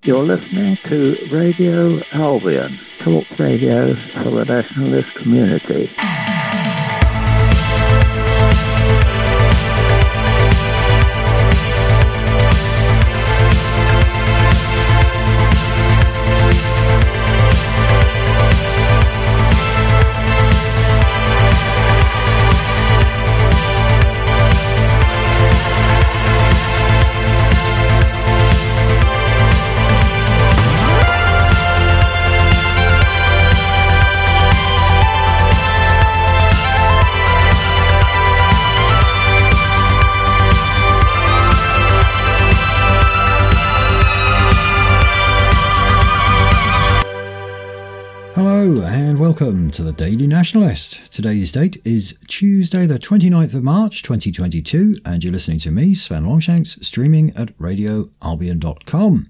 You're listening to Radio Albion, talk radio for the nationalist community. Welcome to the Daily Nationalist. Today's date is Tuesday the 29th of March 2022 and you're listening to me, Sven Longshanks, streaming at radioalbion.com.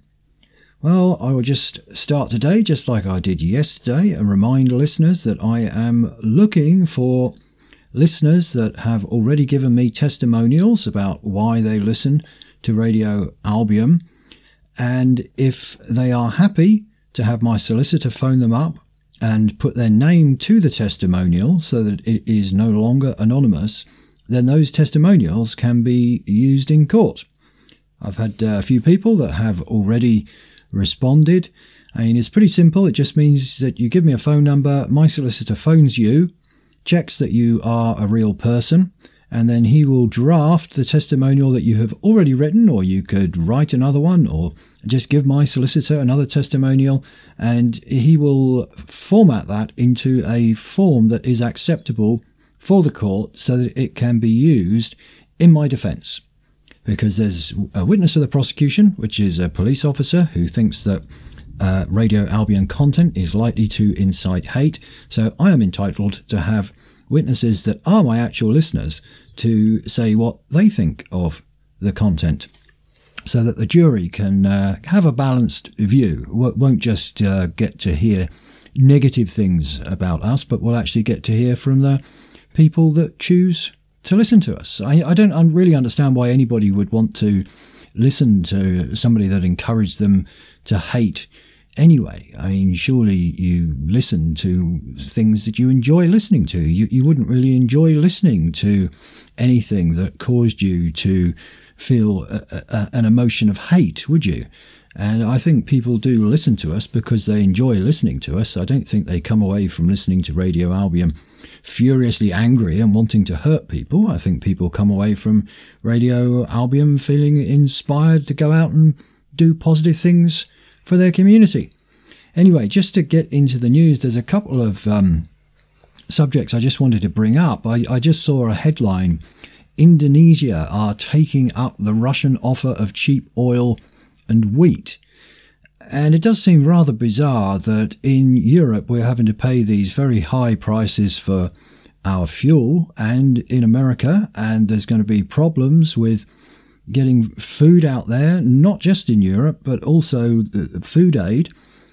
Well, I will just start today just like I did yesterday and remind listeners that I am looking for listeners that have already given me testimonials about why they listen to Radio Albion, and if they are happy to have my solicitor phone them up and put their name to the testimonial so that it is no longer anonymous, then those testimonials can be used in court. I've had a few people that have already responded. I mean, it's pretty simple. It just means that you give me a phone number, my solicitor phones you, checks that you are a real person, and then he will draft the testimonial that you have already written, or you could write another one, or just give my solicitor another testimonial, and he will format that into a form that is acceptable for the court so that it can be used in my defence. Because there's a witness for the prosecution, which is a police officer who thinks that Radio Albion content is likely to incite hate. So I am entitled to have witnesses that are my actual listeners to say what they think of the content, so that the jury can have a balanced view. Won't just get to hear negative things about us, but we'll actually get to hear from the people that choose to listen to us. I don't really understand why anybody would want to listen to somebody that encouraged them to hate anyway. I mean, surely you listen to things that you enjoy listening to. You wouldn't really enjoy listening to anything that caused you to feel an emotion of hate, would you? And I think people do listen to us because they enjoy listening to us. I don't think they come away from listening to Radio Albion furiously angry and wanting to hurt people. I think people come away from Radio Albion feeling inspired to go out and do positive things for their community. Anyway, just to get into the news, there's a couple of subjects I just wanted to bring up. I just saw a headline: Indonesia are taking up the Russian offer of cheap oil and wheat. And it does seem rather bizarre that in Europe we're having to pay these very high prices for our fuel, and in America, and there's going to be problems with getting food out there, not just in Europe, but also the food aid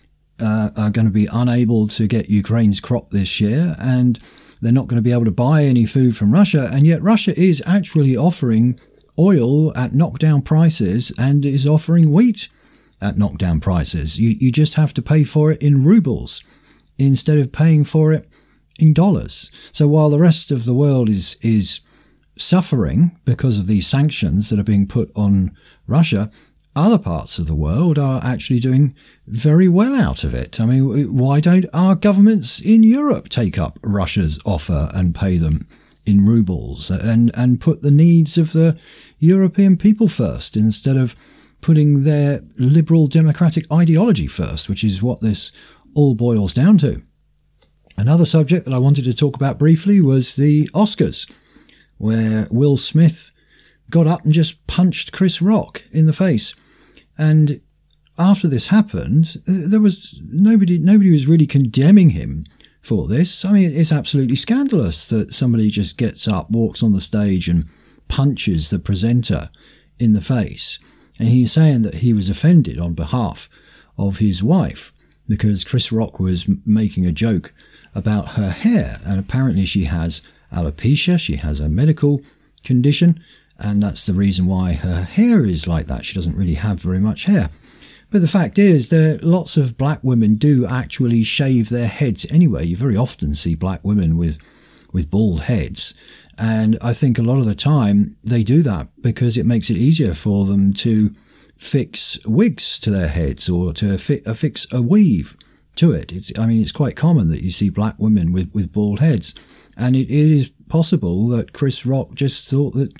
are going to be unable to get Ukraine's crop this year, and they're not going to be able to buy any food from Russia. And yet Russia is actually offering oil at knockdown prices and is offering wheat at knockdown prices. You just have to pay for it in rubles instead of paying for it in dollars. So while the rest of the world is suffering because of these sanctions that are being put on Russia, other parts of the world are actually doing very well out of it. I mean, why don't our governments in Europe take up Russia's offer and pay them in rubles and put the needs of the European people first instead of putting their liberal democratic ideology first, which is what this all boils down to? Another subject that I wanted to talk about briefly was the Oscars, where Will Smith got up and just punched Chris Rock in the face. And after this happened, there was nobody was really condemning him for this. I mean, it's absolutely scandalous that somebody just gets up, walks on the stage and punches the presenter in the face. And he's saying that he was offended on behalf of his wife because Chris Rock was making a joke about her hair. And apparently she has alopecia, she has a medical condition, and that's the reason why her hair is like that. She doesn't really have very much hair. But the fact is that lots of black women do actually shave their heads anyway. You very often see black women with bald heads. And I think a lot of the time they do that because it makes it easier for them to fix wigs to their heads or to fix a weave to it. It's quite common that you see black women with bald heads. And it is possible that Chris Rock just thought that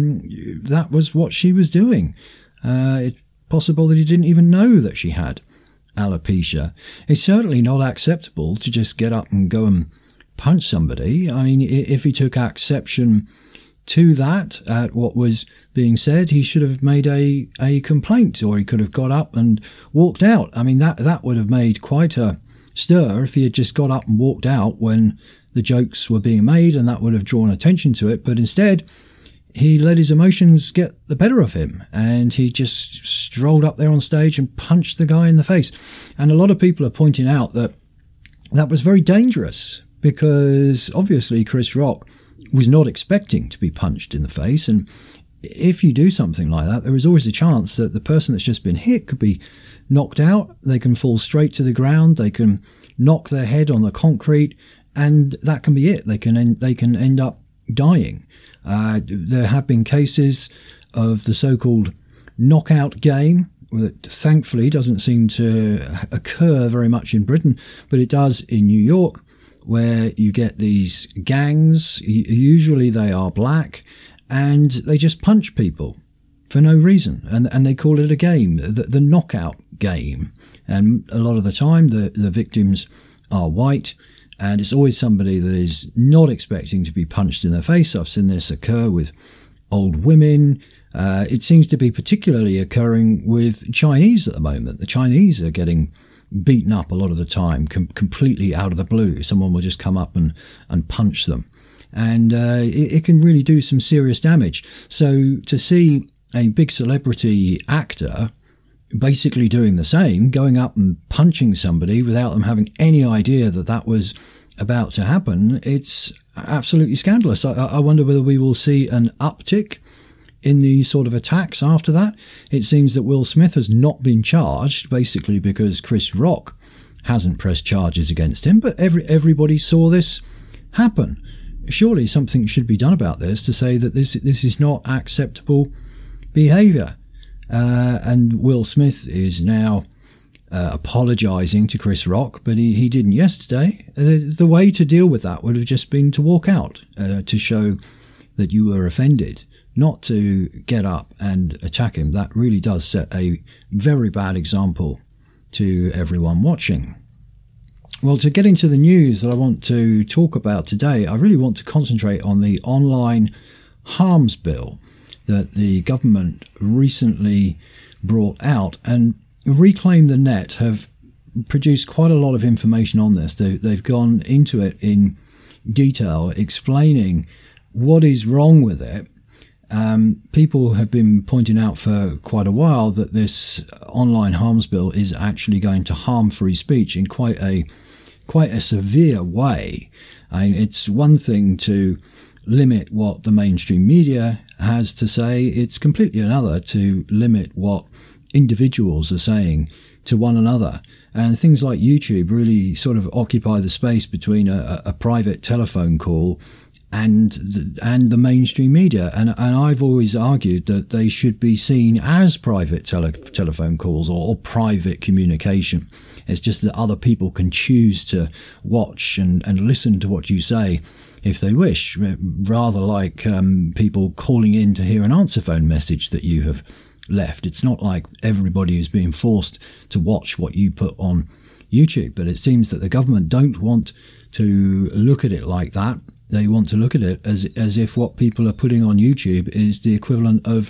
that was what she was doing. It's possible that he didn't even know that she had alopecia. It's certainly not acceptable to just get up and go and punch somebody. I mean, if he took exception to that, at what was being said, he should have made a complaint, or he could have got up and walked out. I mean, that would have made quite a stir if he had just got up and walked out when the jokes were being made, and that would have drawn attention to it. But instead, he let his emotions get the better of him, and he just strolled up there on stage and punched the guy in the face. And a lot of people are pointing out that was very dangerous, because obviously Chris Rock was not expecting to be punched in the face. And if you do something like that, there is always a chance that the person that's just been hit could be knocked out. They can fall straight to the ground. They can knock their head on the concrete, and that can be it. They can end up dying. There have been cases of the so-called knockout game that thankfully doesn't seem to occur very much in Britain, but it does in New York, where you get these gangs. Usually they are black, and they just punch people for no reason, and they call it a game, the knockout game. And a lot of the time the victims are white, and it's always somebody that is not expecting to be punched in the face. I've seen this occur with old women. It seems to be particularly occurring with Chinese at the moment. The Chinese are getting beaten up a lot of the time, completely out of the blue. Someone will just come up and punch them. And it can really do some serious damage. So to see a big celebrity actor basically doing the same, going up and punching somebody without them having any idea that was about to happen, it's absolutely scandalous. I wonder whether we will see an uptick in the sort of attacks after that. It seems that Will Smith has not been charged, basically because Chris Rock hasn't pressed charges against him, but everybody saw this happen. Surely something should be done about this to say that this is not acceptable behaviour. And Will Smith is now apologising to Chris Rock, but he didn't yesterday. The way to deal with that would have just been to walk out, to show that you were offended, not to get up and attack him. That really does set a very bad example to everyone watching. Well, to get into the news that I want to talk about today, I really want to concentrate on the online harms bill that the government recently brought out. And Reclaim the Net have produced quite a lot of information on this. They've gone into it in detail, explaining what is wrong with it. People have been pointing out for quite a while that this online harms bill is actually going to harm free speech in quite a severe way. I mean, it's one thing to limit what the mainstream media has to say. It's completely another to limit what individuals are saying to one another. And things like YouTube really sort of occupy the space between a private telephone call and the mainstream media. And I've always argued that they should be seen as private telephone calls or private communication. It's just that other people can choose to watch and listen to what you say if they wish, rather like people calling in to hear an answer phone message that you have left. It's not like everybody is being forced to watch what you put on YouTube, but it seems that the government don't want to look at it like that. They want to look at it as if what people are putting on YouTube is the equivalent of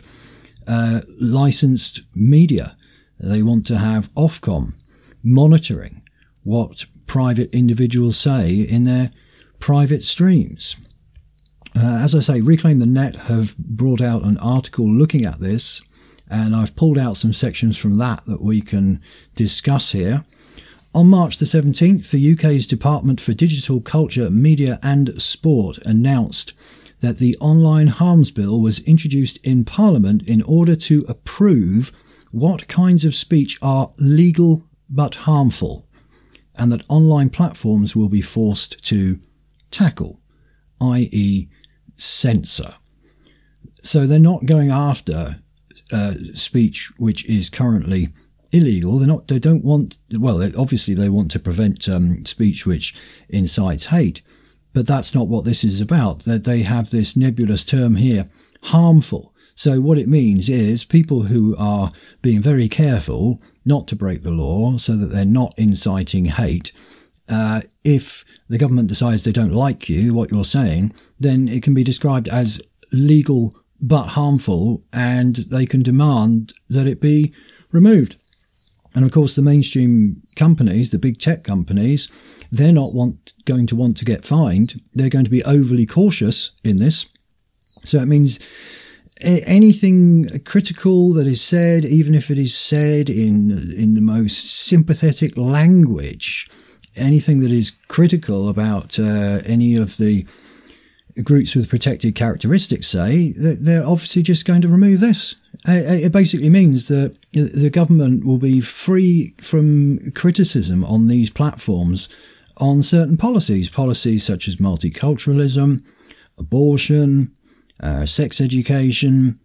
licensed media. They want to have Ofcom monitoring what private individuals say in their private streams. As I say, Reclaim the Net have brought out an article looking at this, and I've pulled out some sections from that we can discuss here. On March the 17th, the UK's Department for Digital Culture, Media and Sport announced that the Online Harms Bill was introduced in Parliament in order to approve what kinds of speech are legal but harmful, and that online platforms will be forced to tackle, i.e. censor. So they're not going after speech which is currently illegal. They don't want, well, obviously they want to prevent speech which incites hate, but that's not what this is about. That they have this nebulous term here, harmful. So what it means is people who are being very careful not to break the law so that they're not inciting hate. If the government decides they don't like you, what you're saying, then it can be described as legal but harmful, and they can demand that it be removed. And of course, the mainstream companies, the big tech companies, they're not going to want to get fined. They're going to be overly cautious in this. So it means anything critical that is said, even if it is said in the most sympathetic language, anything that is critical about any of the groups with protected characteristics, say, they're obviously just going to remove this. It basically means that the government will be free from criticism on these platforms on certain policies such as multiculturalism, abortion, sex education,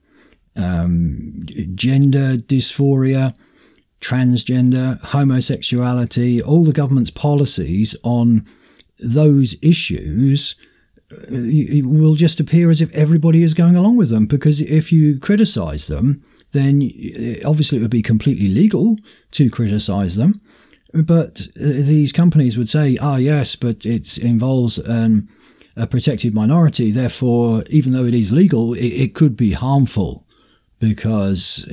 gender dysphoria, transgender, homosexuality. All the government's policies on those issues, it will just appear as if everybody is going along with them, because if you criticise them, then obviously it would be completely legal to criticise them. But these companies would say, yes, but it involves a protected minority. Therefore, even though it is legal, it could be harmful, because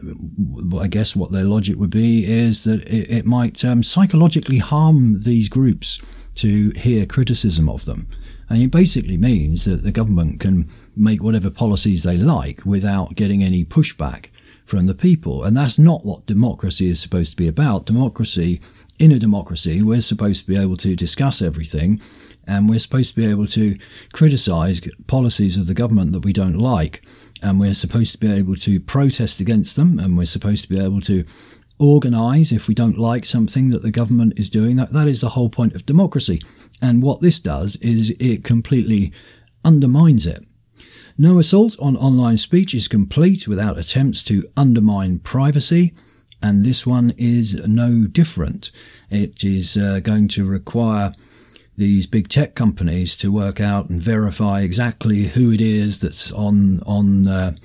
I guess what their logic would be is that it might psychologically harm these groups to hear criticism of them. And it basically means that the government can make whatever policies they like without getting any pushback from the people. And that's not what democracy is supposed to be about. In a democracy, we're supposed to be able to discuss everything, and we're supposed to be able to criticise policies of the government that we don't like, and we're supposed to be able to protest against them, and we're supposed to be able to organise if we don't like something that the government is doing. That is the whole point of democracy. And what this does is it completely undermines it. No assault on online speech is complete without attempts to undermine privacy, and this one is no different. It is going to require these big tech companies to work out and verify exactly who it is that's on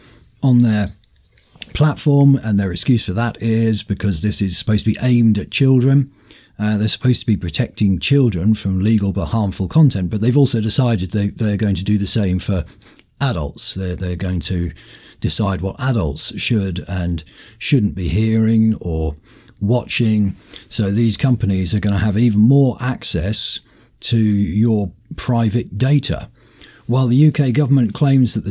their platform, and their excuse for that is because this is supposed to be aimed at children. They're supposed to be protecting children from legal but harmful content, but they've also decided they're going to do the same for adults. They're going to decide what adults should and shouldn't be hearing or watching. So these companies are going to have even more access to your private data. While the UK government claims that the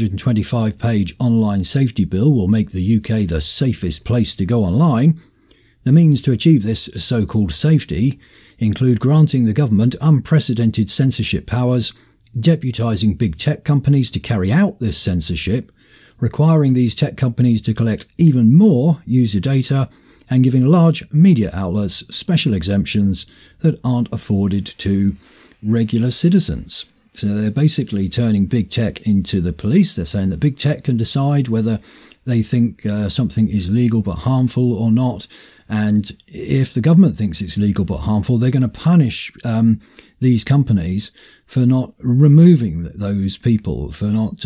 225-page online safety bill will make the UK the safest place to go online, the means to achieve this so-called safety include granting the government unprecedented censorship powers, deputising big tech companies to carry out this censorship, requiring these tech companies to collect even more user data, and giving large media outlets special exemptions that aren't afforded to regular citizens. So they're basically turning big tech into the police. They're saying that big tech can decide whether they think something is legal but harmful or not. And if the government thinks it's legal but harmful, they're going to punish these companies for not removing those people, for not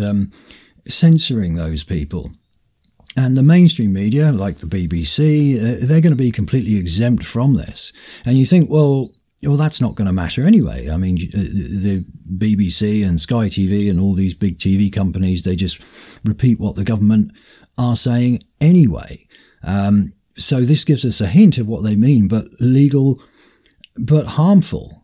censoring those people. And the mainstream media, like the BBC, they're going to be completely exempt from this. And you think, well, that's not going to matter anyway. I mean, the BBC and Sky TV and all these big TV companies, they just repeat what the government are saying anyway. So this gives us a hint of what they mean, but legal, but harmful.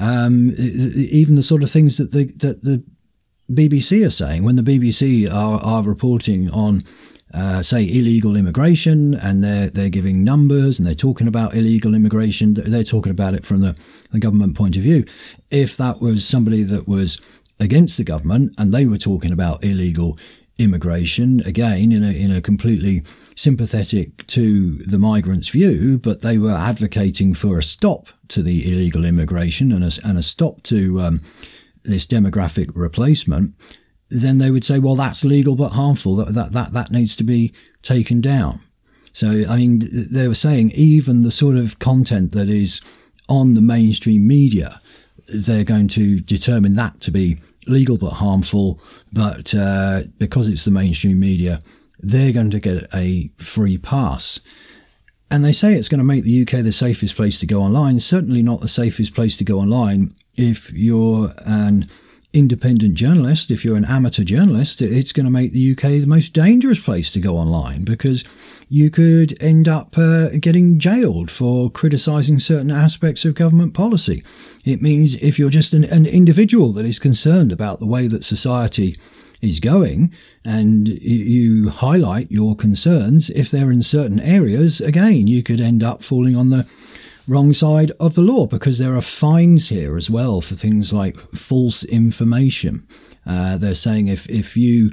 Even the sort of things that the BBC are saying, when the BBC are reporting on, say, illegal immigration, and they're giving numbers and they're talking about illegal immigration, they're talking about it from the government point of view. If that was somebody that was against the government and they were talking about illegal immigration, again, in a completely sympathetic to the migrants' view, but they were advocating for a stop to the illegal immigration and a stop to this demographic replacement, then they would say, well, that's legal but harmful. That needs to be taken down. So, I mean, they were saying even the sort of content that is on the mainstream media, they're going to determine that to be legal but harmful. But because it's the mainstream media, they're going to get a free pass. And they say it's going to make the UK the safest place to go online. Certainly not the safest place to go online if you're an independent journalist. If you're an amateur journalist, it's going to make the UK the most dangerous place to go online, because you could end up getting jailed for criticising certain aspects of government policy. It means if you're just an individual that is concerned about the way that society is going, and you highlight your concerns, if they're in certain areas, again, you could end up falling on the wrong side of the law, because there are fines here as well for things like false information. They're saying if you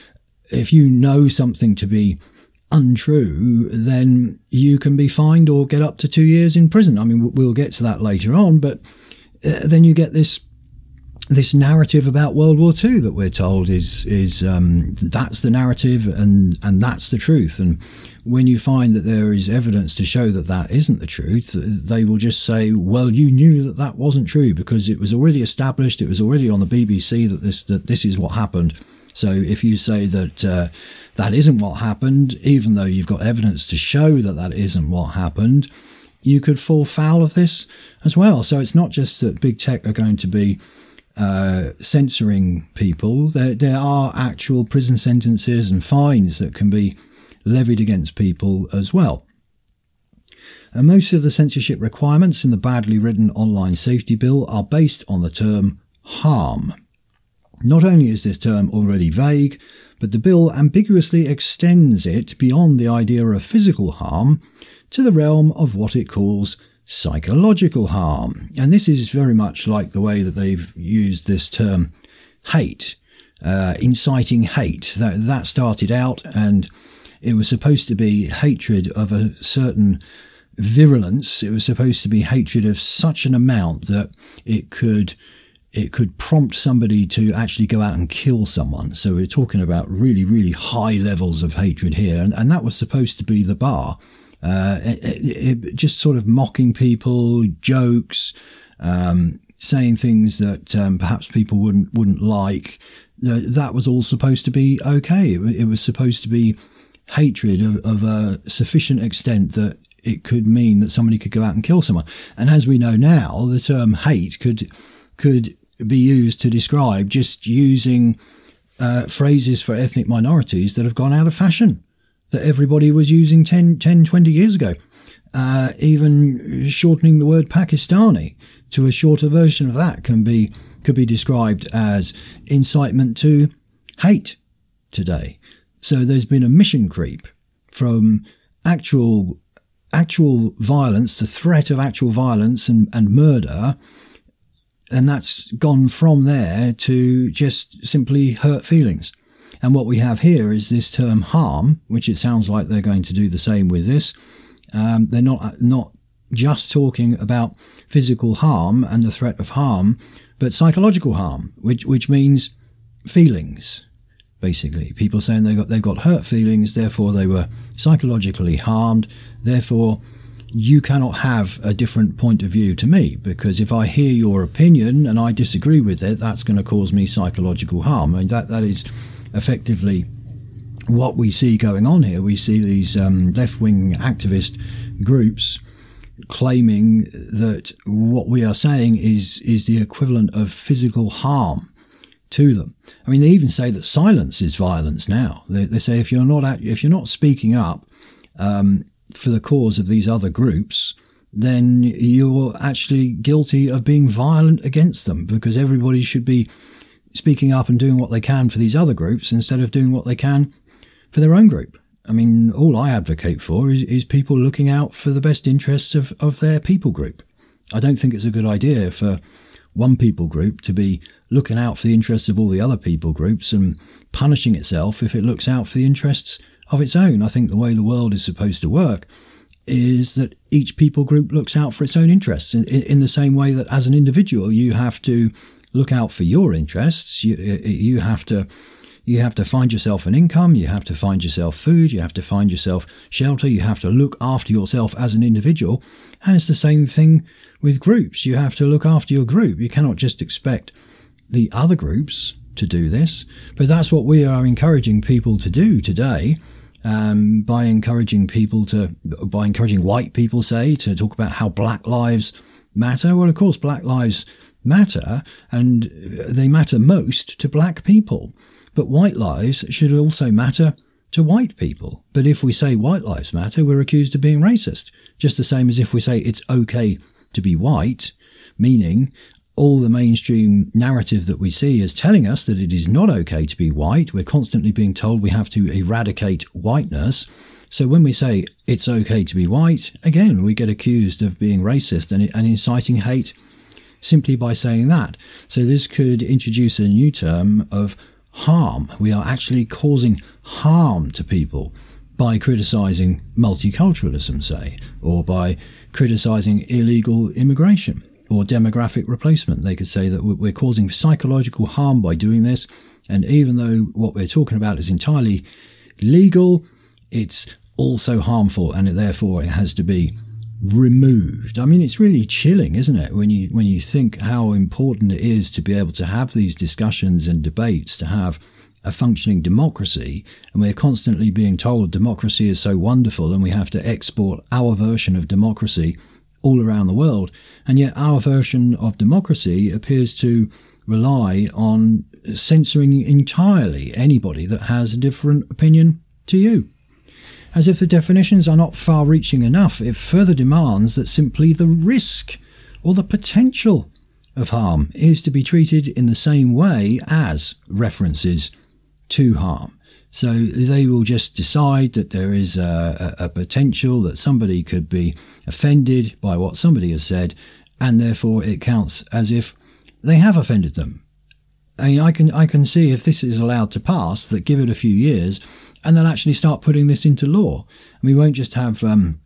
know something to be untrue, then you can be fined or get up to 2 years in prison. I mean, we'll get to that later on, but then you get this narrative about World War II that we're told is that's the narrative and that's the truth. And when you find that there is evidence to show that that isn't the truth, they will just say, well, you knew that that wasn't true because it was already established, it was already on the BBC that this is what happened. So if you say that that isn't what happened, even though you've got evidence to show that that isn't what happened, you could fall foul of this as well. So it's not just that big tech are going to be censoring people. There are actual prison sentences and fines that can be levied against people as well. And most of the censorship requirements in the badly written online safety bill are based on the term harm. Not only is this term already vague, but the bill ambiguously extends it beyond the idea of physical harm to the realm of what it calls psychological harm. And this is very much like the way that they've used this term hate, inciting hate. That started out, and it was supposed to be hatred of a certain virulence. It was supposed to be hatred of such an amount that it could prompt somebody to actually go out and kill someone. So we're talking about really, really high levels of hatred here. And that was supposed to be the bar. Just sort of mocking people, jokes, saying things that perhaps people wouldn't like. That was all supposed to be okay. It was supposed to be hatred of a sufficient extent that it could mean that somebody could go out and kill someone. And as we know now, the term hate could be used to describe just using phrases for ethnic minorities that have gone out of fashion, that everybody was using 10, 20 years ago. Even shortening the word Pakistani to a shorter version of that could be described as incitement to hate today. So there's been a mission creep from actual violence to threat of actual violence and murder. And that's gone from there to just simply hurt feelings. And what we have here is this term harm, which it sounds like they're going to do the same with this. They're not just talking about physical harm and the threat of harm, but psychological harm, which means feelings, basically. People saying they've got hurt feelings, therefore they were psychologically harmed, therefore you cannot have a different point of view to me, because if I hear your opinion and I disagree with it, that's going to cause me psychological harm. I mean, that is effectively what we see going on here. We see these left-wing activist groups claiming that what we are saying is the equivalent of physical harm to them. I mean, they even say that silence is violence now. They say if you're not speaking up for the cause of these other groups, then you're actually guilty of being violent against them, because everybody should be speaking up and doing what they can for these other groups instead of doing what they can for their own group. I mean, all I advocate for is people looking out for the best interests of their people group. I don't think it's a good idea for one people group to be looking out for the interests of all the other people groups and punishing itself if it looks out for the interests of its own. I think the way the world is supposed to work is that each people group looks out for its own interests in the same way that as an individual you have to look out for your interests. You have to find yourself an income, you have to find yourself food, you have to find yourself shelter, you have to look after yourself as an individual. And it's the same thing with groups. You have to look after your group. You cannot just expect the other groups to do this. But that's what we are encouraging people to do today. By encouraging white people, say, to talk about how Black Lives Matter. Well, of course, Black Lives matter, and they matter most to black people. But white lives should also matter to white people. But if we say white lives matter, we're accused of being racist. Just the same as if we say it's okay to be white, meaning all the mainstream narrative that we see is telling us that it is not okay to be white. We're constantly being told we have to eradicate whiteness. So when we say it's okay to be white, again, we get accused of being racist and inciting hate simply by saying that. So this could introduce a new term of harm. We are actually causing harm to people by criticising multiculturalism, say, or by criticising illegal immigration or demographic replacement. They could say that we're causing psychological harm by doing this, and even though what we're talking about is entirely legal, it's also harmful, and therefore it has to be removed. I mean, it's really chilling, isn't it, when you think how important it is to be able to have these discussions and debates, to have a functioning democracy, and we're constantly being told democracy is so wonderful and we have to export our version of democracy all around the world, and yet our version of democracy appears to rely on censoring entirely anybody that has a different opinion to you. As if the definitions are not far-reaching enough, it further demands that simply the risk or the potential of harm is to be treated in the same way as references to harm. So they will just decide that there is a potential that somebody could be offended by what somebody has said, and therefore it counts as if they have offended them. I mean, I can see if this is allowed to pass, that give it a few years, and they'll actually start putting this into law. And we won't just have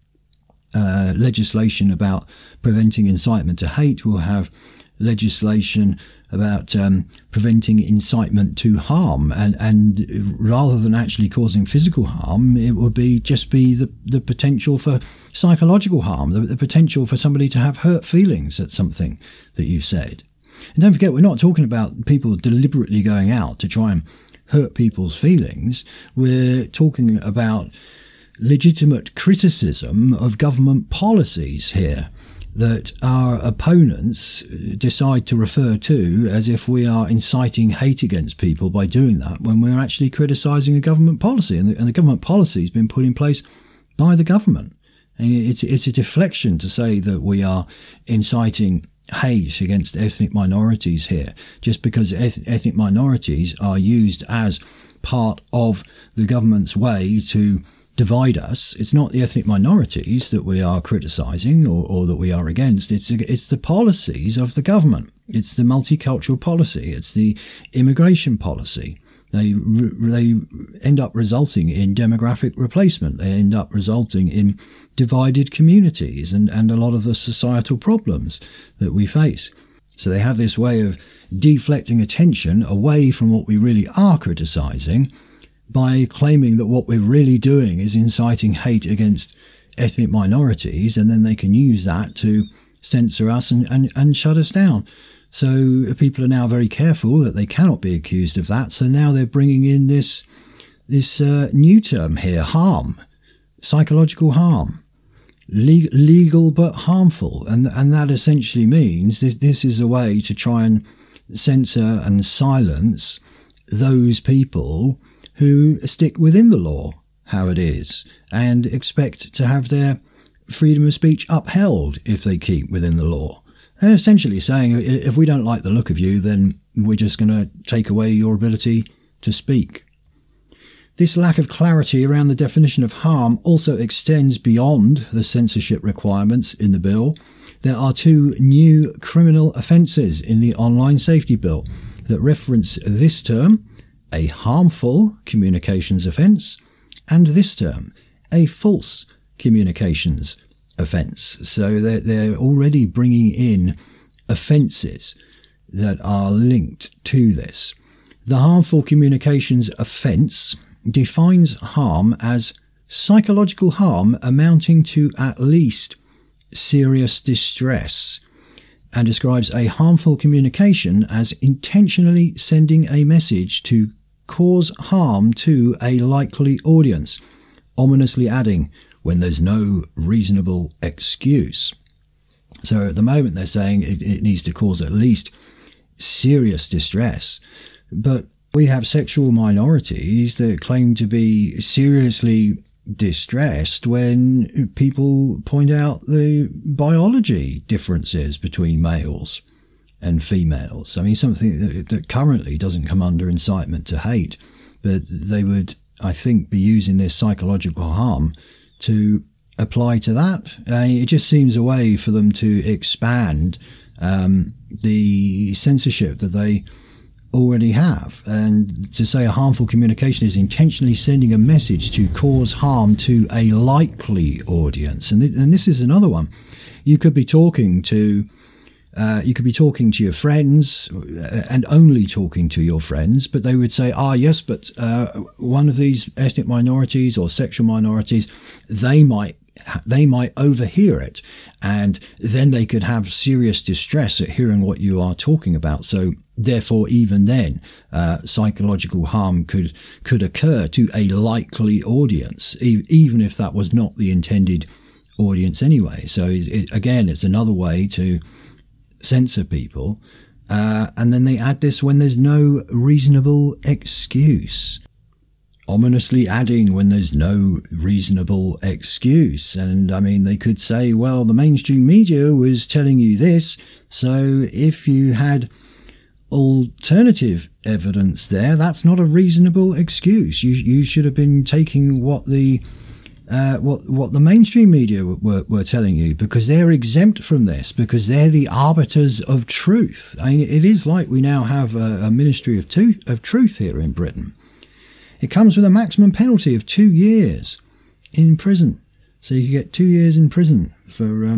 legislation about preventing incitement to hate. We'll have legislation about preventing incitement to harm, and rather than actually causing physical harm, it would be the potential for psychological harm, the potential for somebody to have hurt feelings at something that you've said. And don't forget, we're not talking about people deliberately going out to try and hurt people's feelings. We're talking about legitimate criticism of government policies here that our opponents decide to refer to as if we are inciting hate against people by doing that, when we're actually criticising a government policy, and the government policy has been put in place by the government. And it's a deflection to say that we are inciting hate against ethnic minorities here, just because ethnic minorities are used as part of the government's way to divide us. It's not the ethnic minorities that we are criticising or that we are against. It's the policies of the government. It's the multicultural policy. It's the immigration policy. They end up resulting in demographic replacement. They end up resulting in divided communities and a lot of the societal problems that we face. So they have this way of deflecting attention away from what we really are criticising by claiming that what we're really doing is inciting hate against ethnic minorities, and then they can use that to censor us and shut us down. So people are now very careful that they cannot be accused of that. So now they're bringing in this new term here, harm, psychological harm, legal but harmful. And that essentially means this is a way to try and censor and silence those people who stick within the law how it is and expect to have their freedom of speech upheld if they keep within the law. They're essentially saying, if we don't like the look of you, then we're just going to take away your ability to speak. This lack of clarity around the definition of harm also extends beyond the censorship requirements in the bill. There are 2 new criminal offences in the Online Safety Bill that reference this term, a harmful communications offence and this term, a false communications offence. So they're already bringing in offences that are linked to this. The harmful communications offence defines harm as psychological harm amounting to at least serious distress, and describes a harmful communication as intentionally sending a message to cause harm to a likely audience, ominously adding, when there's no reasonable excuse. So at the moment they're saying it needs to cause at least serious distress, but we have sexual minorities that claim to be seriously distressed when people point out the biology differences between males and females. I mean, something that currently doesn't come under incitement to hate, but they would, I think, be using this psychological harm to apply to that. It just seems a way for them to expand the censorship that they already have. And to say a harmful communication is intentionally sending a message to cause harm to a likely audience. And this is another one. You could be talking to your friends and only talking to your friends, but they would say, yes, but one of these ethnic minorities or sexual minorities, they might overhear it, and then they could have serious distress at hearing what you are talking about. So therefore, even then, psychological harm could occur to a likely audience, even if that was not the intended audience anyway. So again, it's another way to censor people. And then they add this when there's no reasonable excuse. Ominously adding when there's no reasonable excuse. And I mean, they could say, well, the mainstream media was telling you this, so if you had alternative evidence there, that's not a reasonable excuse. You should have been taking what the mainstream media were telling you, because they're exempt from this, because they're the arbiters of truth. I mean, it is like we now have a ministry of truth here in Britain. It comes with a maximum penalty of 2 years in prison. So you get 2 years in prison for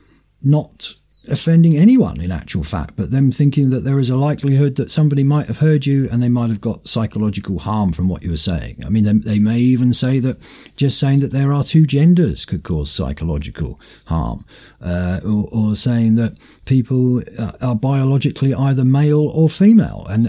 not offending anyone in actual fact, but them thinking that there is a likelihood that somebody might have heard you and they might have got psychological harm from what you were saying. I mean, they may even say that just saying that there are two genders could cause psychological harm, or saying that people are biologically either male or female, and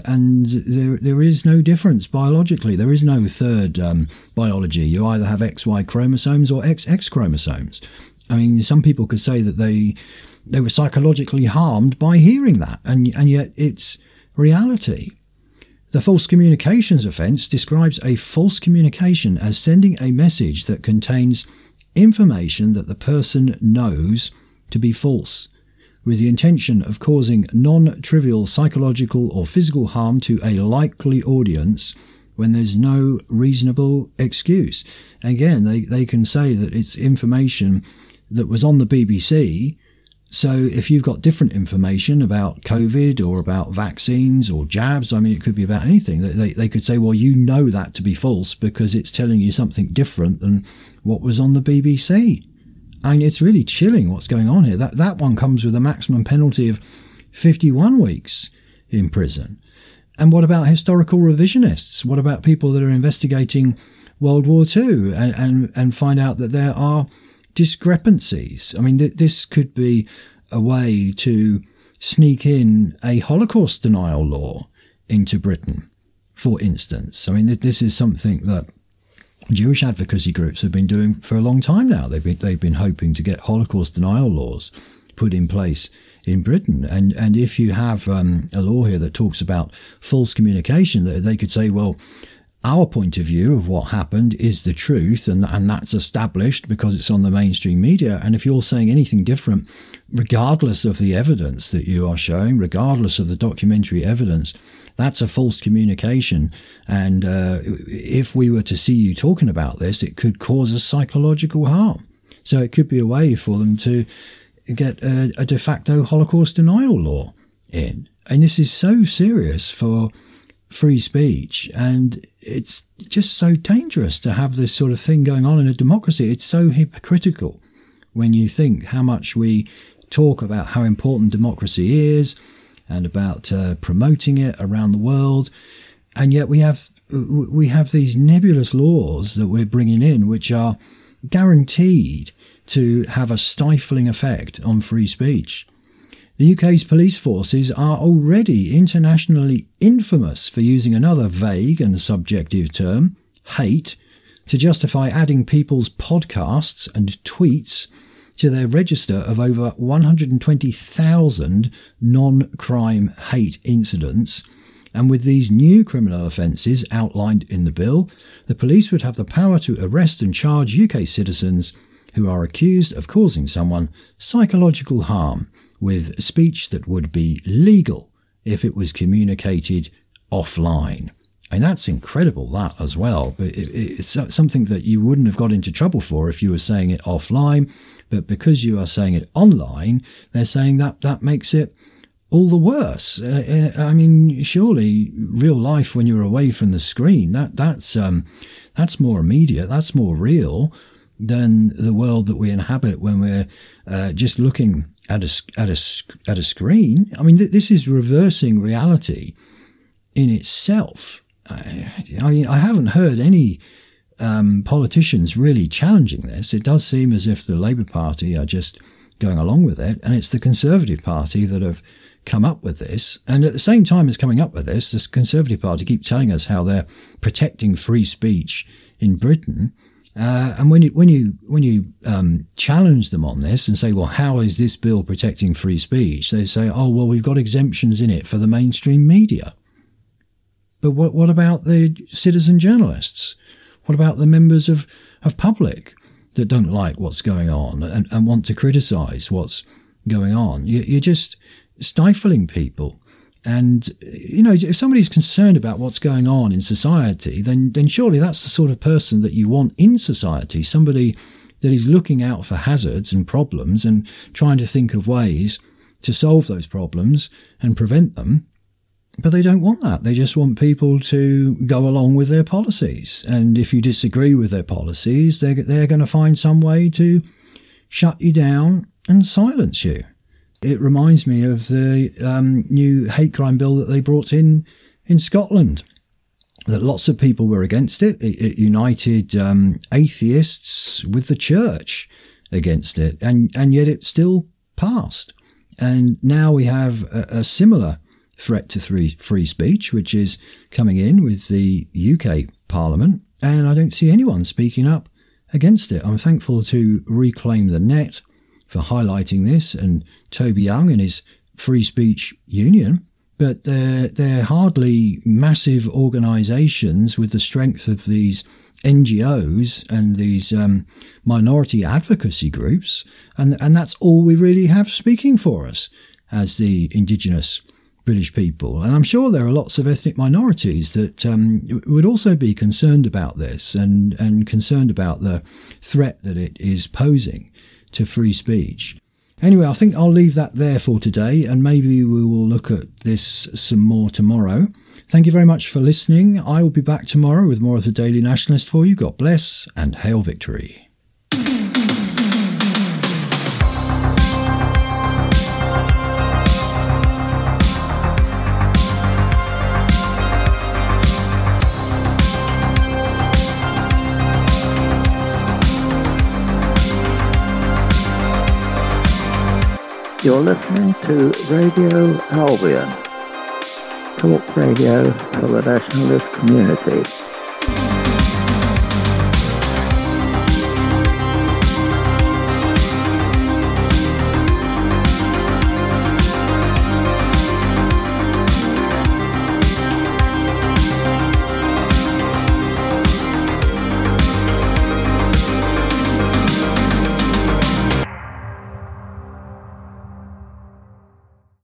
there is no difference biologically. There is no third biology. You either have XY chromosomes or XX chromosomes. I mean, some people could say that they were psychologically harmed by hearing that, and yet it's reality. The false communications offence describes a false communication as sending a message that contains information that the person knows to be false, with the intention of causing non-trivial psychological or physical harm to a likely audience when there's no reasonable excuse. Again, they can say that it's information that was on the BBC. So if you've got different information about COVID or about vaccines or jabs, I mean, it could be about anything. They could say, well, you know that to be false because it's telling you something different than what was on the BBC. I mean, it's really chilling what's going on here. That one comes with a maximum penalty of 51 weeks in prison. And what about historical revisionists? What about people that are investigating World War II and find out that there are discrepancies? I mean, this could be a way to sneak in a Holocaust denial law into Britain, for instance. I mean, this is something that Jewish advocacy groups have been doing for a long time now. They've been hoping to get Holocaust denial laws put in place in Britain. And if you have a law here that talks about false communication, they could say, well, our point of view of what happened is the truth, and that's established because it's on the mainstream media. And if you're saying anything different, regardless of the evidence that you are showing, regardless of the documentary evidence, that's a false communication. And if we were to see you talking about this, it could cause us psychological harm. So it could be a way for them to get a de facto Holocaust denial law in. And this is so serious for free speech. And it's just so dangerous to have this sort of thing going on in a democracy. It's so hypocritical when you think how much we talk about how important democracy is and about promoting it around the world. And yet we have these nebulous laws that we're bringing in, which are guaranteed to have a stifling effect on free speech. The UK's police forces are already internationally infamous for using another vague and subjective term, hate, to justify adding people's podcasts and tweets to their register of over 120,000 non-crime hate incidents. And with these new criminal offences outlined in the bill, the police would have the power to arrest and charge UK citizens who are accused of causing someone psychological harm with speech that would be legal if it was communicated offline. And that's incredible, that as well. But it's something that you wouldn't have got into trouble for if you were saying it offline. But because you are saying it online, they're saying that makes it all the worse. I mean, surely real life when you're away from the screen, that's more immediate, that's more real than the world that we inhabit when we're just looking at a screen. I mean, this is reversing reality in itself. I mean, I haven't heard any politicians really challenging this. It does seem as if the Labour Party are just going along with it, and it's the Conservative Party that have come up with this. And at the same time as coming up with this Conservative Party keep telling us how they're protecting free speech in Britain. And when you challenge them on this and say, well, how is this bill protecting free speech? They say, oh, well, we've got exemptions in it for the mainstream media. But what about the citizen journalists? What about the members of public that don't like what's going on and want to criticise what's going on? You're just stifling people. And, you know, if somebody's concerned about what's going on in society, then surely that's the sort of person that you want in society, somebody that is looking out for hazards and problems and trying to think of ways to solve those problems and prevent them. But they don't want that. They just want people to go along with their policies. And if you disagree with their policies, they're going to find some way to shut you down and silence you. It reminds me of the new hate crime bill that they brought in Scotland, that lots of people were against it. It united atheists with the church against it, and yet it still passed. And now we have a similar threat to free speech, which is coming in with the UK Parliament, and I don't see anyone speaking up against it. I'm thankful to Reclaim the Net for highlighting this, and Toby Young and his Free Speech Union, but they're hardly massive organisations with the strength of these NGOs and these minority advocacy groups, and that's all we really have speaking for us as the Indigenous British people. And I'm sure there are lots of ethnic minorities that would also be concerned about this and concerned about the threat that it is posing to free speech. Anyway, I think I'll leave that there for today, and maybe we will look at this some more tomorrow. Thank you very much for listening. I will be back tomorrow with more of the Daily Nationalist for you. God bless and hail victory. You're listening to Radio Albion, talk radio for the nationalist community.